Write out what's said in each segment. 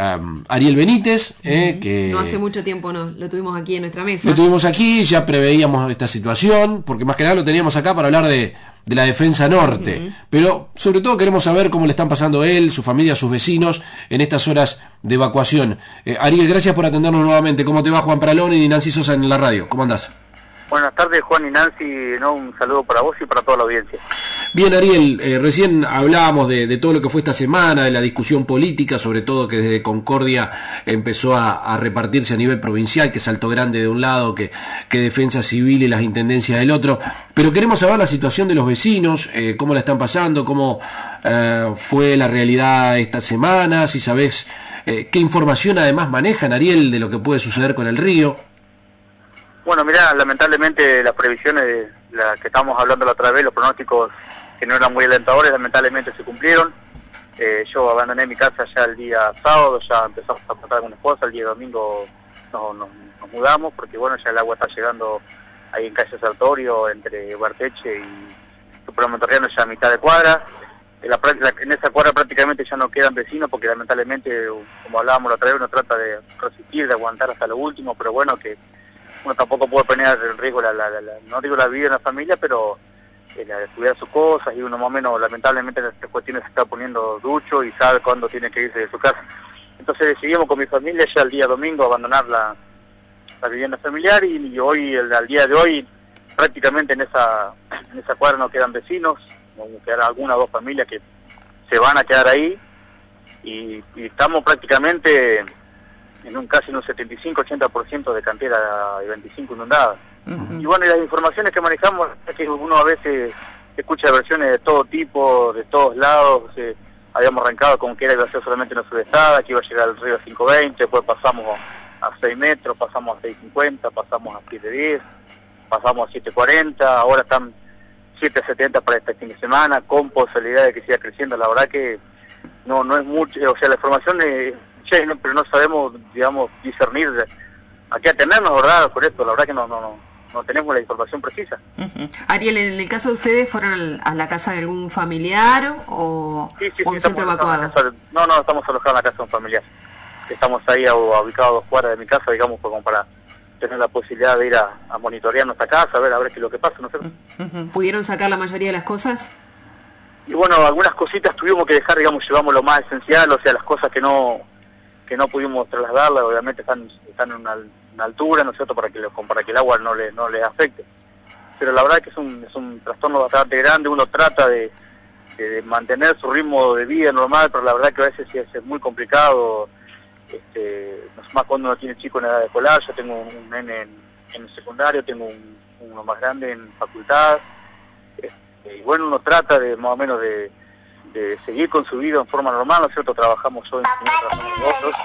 Ariel Benítez, que no hace mucho tiempo lo tuvimos aquí en nuestra mesa. Lo tuvimos aquí, ya preveíamos esta situación, porque más que nada lo teníamos acá para hablar de la defensa norte, pero sobre todo queremos saber cómo le están pasando él, su familia, sus vecinos en estas horas de evacuación. Ariel, gracias por atendernos nuevamente. ¿Cómo te va Juan Paralón y Nancy Sosa en la radio? ¿Cómo andás? Buenas tardes, Juan y Nancy, un saludo para vos y para toda la audiencia. Bien, Ariel, recién hablábamos de todo lo que fue esta semana, de la discusión política, sobre todo que desde Concordia empezó a repartirse a nivel provincial, que Salto Grande de un lado, que Defensa Civil y las intendencias del otro, pero queremos saber la situación de los vecinos, cómo la están pasando, cómo fue la realidad esta semana, si sabés qué información además manejan, Ariel, de lo que puede suceder con el río. Bueno, mirá, lamentablemente las previsiones de las que estábamos hablando la otra vez, los pronósticos que no eran muy alentadores, lamentablemente se cumplieron. Yo abandoné mi casa ya el día sábado, ya empezamos a tratar con mi esposa, el día domingo nos mudamos, porque bueno, ya el agua está llegando ahí en calle Sartorio, entre Barteche y Supermercado Torreano, ya a mitad de cuadra. En esa cuadra prácticamente ya no quedan vecinos, porque lamentablemente, como hablábamos la otra vez, uno trata de resistir, de aguantar hasta lo último, pero bueno, que uno tampoco puede poner en riesgo no digo la vida de la familia, pero la de cuidar sus cosas, y uno más o menos lamentablemente en estas cuestiones se está poniendo ducho y sabe cuándo tiene que irse de su casa. Entonces decidimos con mi familia ya el día domingo abandonar la vivienda familiar, y hoy, al día de hoy, prácticamente en esa cuadra no quedan vecinos, vamos a quedar alguna o dos familias que se van a quedar ahí, y estamos prácticamente en casi un 75-80% de cantera de 25 inundadas. Y bueno, y las informaciones que manejamos es que uno a veces escucha versiones de todo tipo, de todos lados. Habíamos arrancado con que iba a ser solamente una subestada, que iba a llegar al río a 5.20, después pasamos a 6 metros, pasamos a 6.50, pasamos a 7.10, pasamos a 7.40, ahora están 7.70 para este fin de semana, con posibilidad de que siga creciendo. La verdad que no es mucho, o sea, la información pero no sabemos, digamos, discernir a qué atenernos, ¿verdad? Por esto, la verdad que no tenemos la información precisa. Ariel, en el caso de ustedes, ¿fueron a la casa de algún familiar o un centro evacuado? No, estamos alojados en la casa de un familiar. Estamos ahí ubicados a 2 cuadras de mi casa, digamos, como para tener la posibilidad de ir a monitorear nuestra casa, a ver qué es lo que pasa, ¿no es cierto? ¿Pudieron sacar la mayoría de las cosas? Y bueno, algunas cositas tuvimos que dejar, digamos, llevamos lo más esencial, o sea, las cosas que no pudimos trasladarlas, obviamente están en una altura, ¿no es cierto?, para que el agua no le afecte. Pero la verdad que es un trastorno bastante grande. Uno trata de mantener su ritmo de vida normal, pero la verdad que a veces sí es muy complicado, más cuando uno tiene chico en edad escolar. Yo tengo un nene en el secundario, tengo uno más grande en facultad, y bueno, uno trata de más o menos de seguir con su vida en forma normal, ¿no es cierto? Trabajamos hoy, nosotros,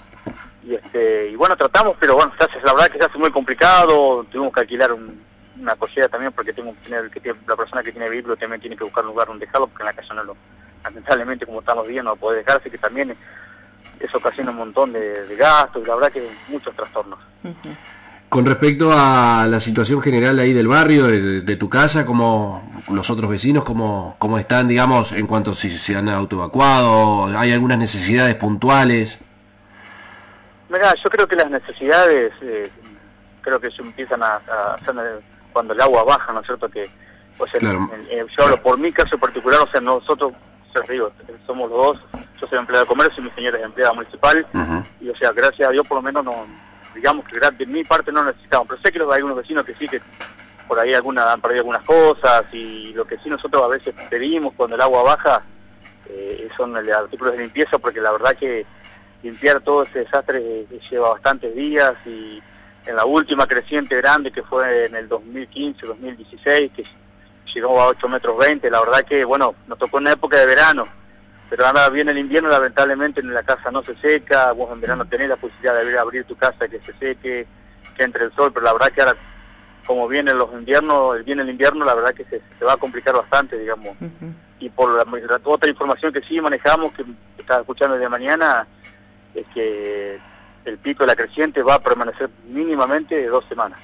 y bueno, tratamos, pero bueno, la verdad que se hace muy complicado. Tuvimos que alquilar una cochera también, porque la persona que tiene vehículo también tiene que buscar un lugar donde dejarlo, porque en la casa lamentablemente, como estamos viendo, no puede dejarse, que también eso ocasiona un montón de gastos, y la verdad que muchos trastornos. Con respecto a la situación general ahí del barrio, de tu casa, como los otros vecinos, ¿cómo están, digamos, en cuanto si se han autoevacuado? ¿Hay algunas necesidades puntuales? Mirá, yo creo que las necesidades, creo que se empiezan a hacer cuando el agua baja, ¿no es cierto? Que, o sea, claro. Yo hablo por mi caso particular, o sea, nosotros, somos los dos, yo soy empleado de comercio y mi señora es empleada municipal, y o sea, gracias a Dios por lo menos digamos que de mi parte no necesitamos, pero sé que hay algunos vecinos que sí, que por ahí han perdido algunas cosas, y lo que sí nosotros a veces pedimos cuando el agua baja son artículos de limpieza, porque la verdad que limpiar todo ese desastre lleva bastantes días, y en la última creciente grande que fue en el 2015-2016, que llegó a 8,20 metros, la verdad que bueno, nos tocó en una época de verano, pero ahora viene el invierno, lamentablemente en la casa no se seca. Vos en verano tenés la posibilidad de abrir tu casa, que se seque, que entre el sol, pero la verdad que ahora, como viene el invierno, la verdad que se va a complicar bastante, digamos. Y por la otra información que sí manejamos, que estaba escuchando de mañana, es que el pico de la creciente va a permanecer mínimamente 2 semanas.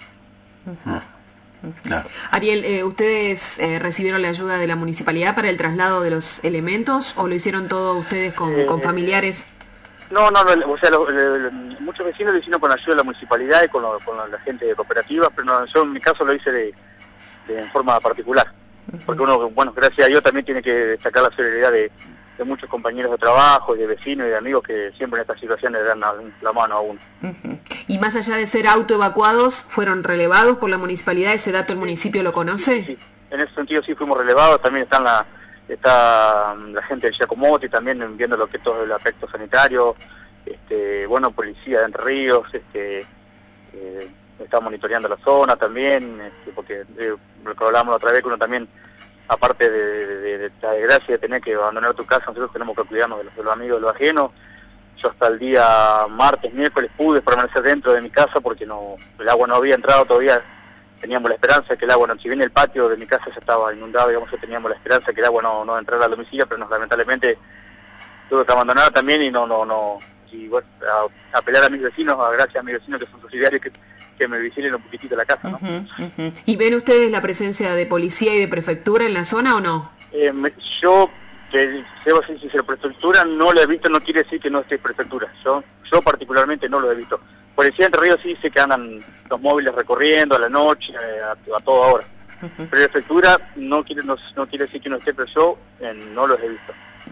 Claro. Ariel, ¿ustedes recibieron la ayuda de la municipalidad para el traslado de los elementos o lo hicieron todo ustedes con familiares? o sea, muchos vecinos lo hicieron con ayuda de la municipalidad y con la gente de cooperativas, pero no, yo en mi caso lo hice en forma particular, porque uno, bueno, gracias a Dios también tiene que destacar la solidaridad de muchos compañeros de trabajo, de vecinos y de amigos que siempre en estas situaciones le dan la mano a uno. Y más allá de ser autoevacuados, ¿fueron relevados por la municipalidad? ¿Ese dato el municipio lo conoce? Sí. En ese sentido sí fuimos relevados, también está la gente de Giacomotti también viendo lo que es todo el aspecto sanitario, bueno, policía de Entre Ríos, está monitoreando la zona también, porque lo que hablábamos la otra vez, que uno también, aparte de la desgracia de tener que abandonar tu casa, nosotros tenemos que cuidarnos de los amigos, de los ajenos. Yo hasta el día martes, miércoles pude permanecer dentro de mi casa porque el agua no había entrado todavía. Teníamos la esperanza de que el agua, si bien el patio de mi casa ya estaba inundado, digamos que teníamos la esperanza de que el agua no entrara al domicilio, pero lamentablemente tuve que abandonar también y y bueno, a apelar a mis vecinos, gracias a mis vecinos que son subsidiarios, que me vigilen un poquitito la casa, ¿no? ¿Y ven ustedes la presencia de policía y de prefectura en la zona o no? Yo, si la prefectura no lo he visto, no quiere decir que no esté prefectura. Yo particularmente no lo he visto. Policía de Entre Ríos sí dice que andan los móviles recorriendo a la noche, a toda hora. Pero prefectura no quiere decir que no esté, pero yo no los he visto.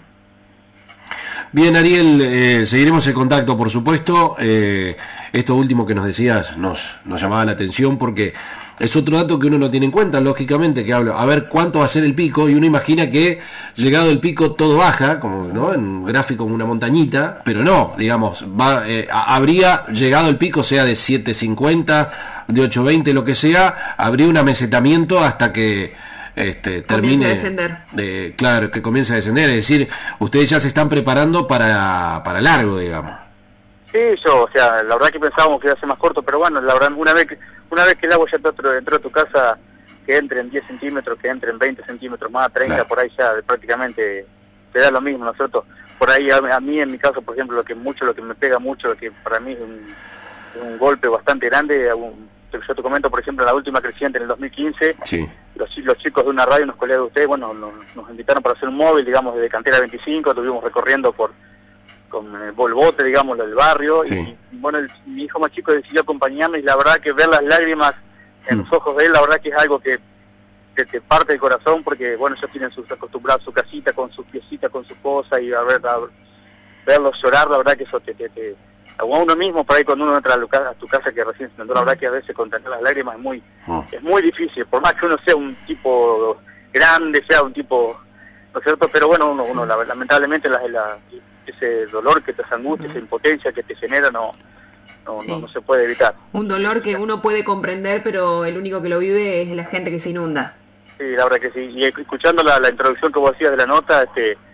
Bien, Ariel, seguiremos el contacto, por supuesto. Esto último que nos decías nos llamaba la atención porque es otro dato que uno no tiene en cuenta, lógicamente, que hablo, a ver cuánto va a ser el pico, y uno imagina que llegado el pico todo baja, como ¿no? En un gráfico como una montañita, pero no, digamos, habría llegado el pico, sea de 7.50, de 8.20, lo que sea, habría un amesetamiento hasta que termine a descender. Claro, que comience a descender, es decir, ustedes ya se están preparando para largo, digamos. Sí, o sea, la verdad que pensábamos que iba a ser más corto, pero bueno, la verdad, una vez que el agua ya entró a tu casa, que entre en 10 centímetros, que entre en 20 centímetros más, 30, claro. Por ahí ya prácticamente te da lo mismo, nosotros, por ahí a mí en mi caso, por ejemplo, lo que me pega mucho, lo que para mí es un golpe bastante grande, yo te comento, por ejemplo, la última creciente en el 2015, sí. Los chicos de una radio, unos colegas de ustedes, bueno, nos invitaron para hacer un móvil, digamos, desde Cantera 25, estuvimos recorriendo con el bote, digamos, del barrio, sí. Y bueno, mi hijo más chico decidió acompañarme, y la verdad que ver las lágrimas en los ojos de él, la verdad que es algo que te parte el corazón, porque bueno, ellos tienen acostumbrados a su casita, con su piecita, con su cosa, y verlos llorar, la verdad que eso a uno mismo, por ahí cuando uno entra a tu casa que recién se entró, la verdad que a veces contener las lágrimas es muy difícil, por más que uno sea un tipo grande, sea un tipo, ¿no es cierto? Pero bueno, uno lamentablemente ese dolor que te angustia, esa impotencia que te genera, no se puede evitar. Un dolor que uno puede comprender, pero el único que lo vive es la gente que se inunda. Sí, la verdad que sí. Y escuchando la introducción que vos hacías de la nota,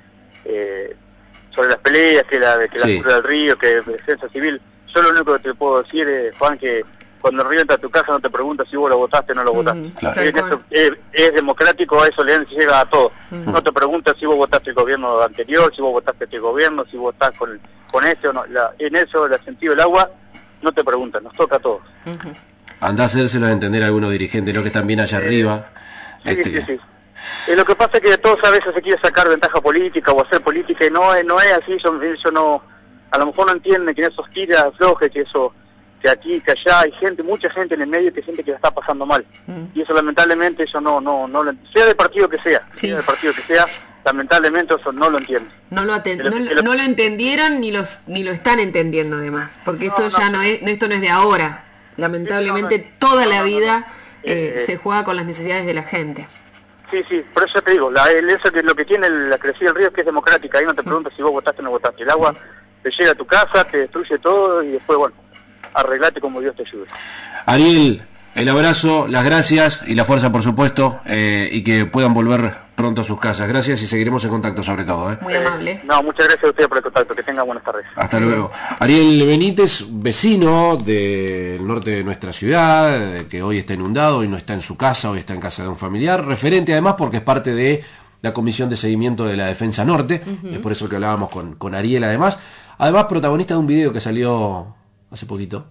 sobre las peleas, que la cultura del río, que defensa civil, yo lo único que te puedo decir, Juan, que cuando el río entra a tu casa no te pregunta si vos lo votaste o no lo votaste. Claro. Es democrático, eso le llega a todos. No te pregunta si vos votaste el gobierno anterior, si vos votaste este gobierno, si vos estás con ese o no. En eso, el sentido del agua, no te preguntan, nos toca a todos. Andá a hacérselo a entender a algunos dirigentes, ¿no? Que están bien allá arriba. Sí. Lo que pasa es que todos a veces se quiere sacar ventaja política o hacer política, y no es así. Ellos no, a lo mejor no entienden que en esos tiras aflojes, que aquí, que allá hay mucha gente en el medio, que gente que la está pasando mal. Y eso lamentablemente ellos no sea del partido que sea, lamentablemente eso no lo entienden. No lo entendieron ni lo están entendiendo además, porque esto esto no es de ahora. Lamentablemente toda la vida se juega con las necesidades de la gente. Sí, por eso te digo, eso que lo que tiene la crecida del río es que es democrática, ahí no te preguntas si vos votaste o no votaste. El agua te llega a tu casa, te destruye todo, y después, bueno, arreglate como Dios te ayude. Ariel, el abrazo, las gracias y la fuerza, por supuesto, y que puedan volver pronto a sus casas. Gracias, y seguiremos en contacto sobre todo. Muy amable. Muchas gracias a ustedes por el contacto, que tengan buenas tardes. Hasta luego. Ariel Benítez, vecino del norte de nuestra ciudad, que hoy está inundado, hoy no está en su casa, hoy está en casa de un familiar, referente además porque es parte de la Comisión de Seguimiento de la Defensa Norte, es por eso que hablábamos con Ariel además protagonista de un video que salió hace poquito,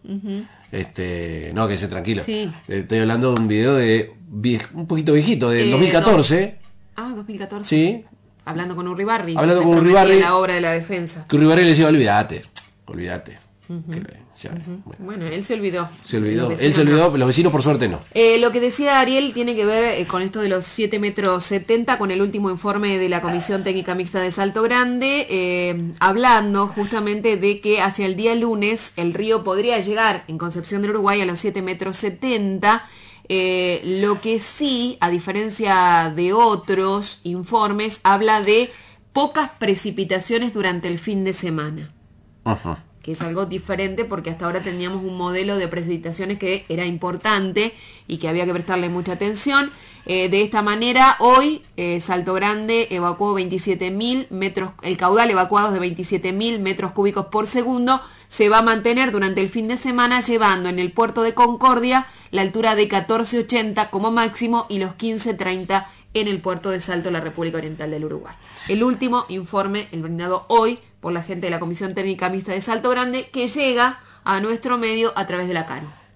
no, quédese tranquilo, sí. Estoy hablando de un video un poquito viejito, del 2014. 2014. Sí. Hablando con Urribarri. La obra de la defensa. Que Urribarri le decía, olvídate, olvídate. Bueno, él se olvidó. Él se olvidó, pero los vecinos por suerte no. Lo que decía Ariel tiene que ver con esto de los 7,70 metros, con el último informe de la Comisión Técnica Mixta de Salto Grande, hablando justamente de que hacia el día lunes el río podría llegar en Concepción del Uruguay a los 7,70 metros. Lo que sí, a diferencia de otros informes, habla de pocas precipitaciones durante el fin de semana. Ajá. Que es algo diferente porque hasta ahora teníamos un modelo de precipitaciones que era importante y que había que prestarle mucha atención. De esta manera, hoy Salto Grande evacuó 27.000 metros, el caudal evacuado es de 27.000 metros cúbicos por segundo, se va a mantener durante el fin de semana, llevando en el puerto de Concordia la altura de 14,80 como máximo y los 15,30 en el puerto de Salto, la República Oriental del Uruguay. El último informe, el brindado hoy por la gente de la Comisión Técnica Mixta de Salto Grande, que llega a nuestro medio a través de la CANU.